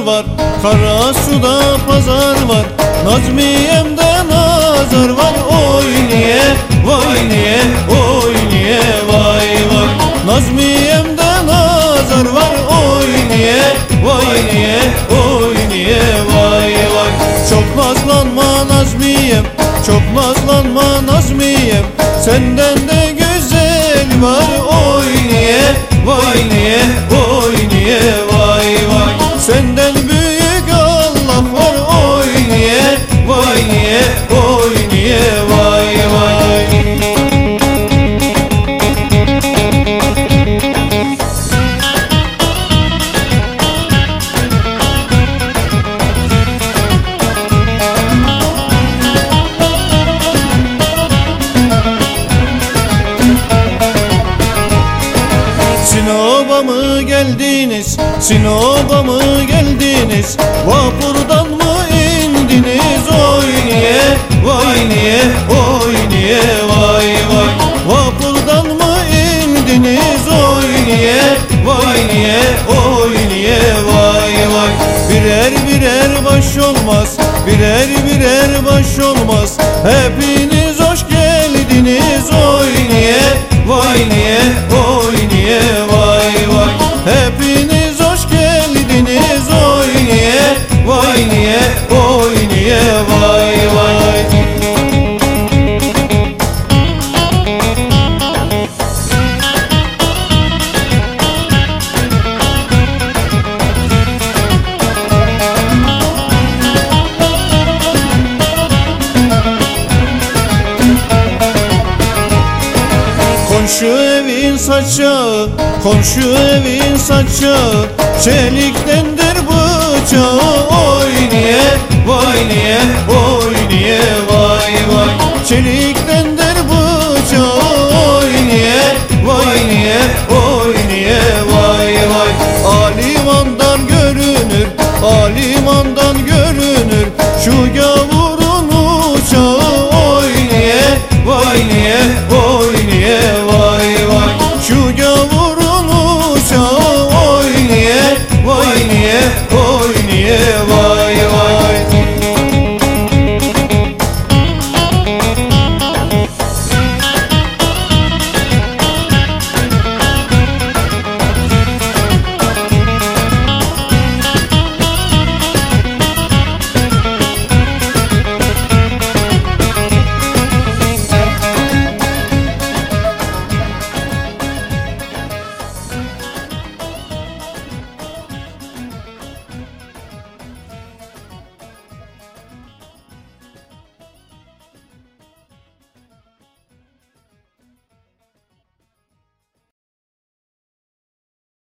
var, Karasu'da pazar var, Nazmiye'mde nazar var. Oy niye, vay niye, oy niye, vay vay. Nazmiye'mde nazar var. Oy niye, vay niye, oy niye, vay vay. Çok nazlanma Nazmiyem, çok nazlanma Nazmiyem, senden de güzel var. Oy niye, vay niye, oy niye, vay vay. Senden büyük Allah var. Oy niye, vay niye, oy niye, vay vay. Sinop'a mı geldiniz, Sinop'a mı geldiniz, vapurdan mı indiniz? Oy niye, vay niye, oy niye, vay vay. Vapurdan mı indiniz? Oy niye, vay niye, oy niye, vay vay. Birer birer baş olmaz, birer birer baş olmaz, hepiniz hoş geldiniz. Oy niye, vay niye, oy niye, vay vay. Hepiniz hoş geldiniz. Oy niye, vay niye, oy niye, vay vay. Komşu evin saçağı, komşu evin saçağı, çeliktendir bıçağı. Oy niye, vay niye, oy niye, vay vay. Çelikten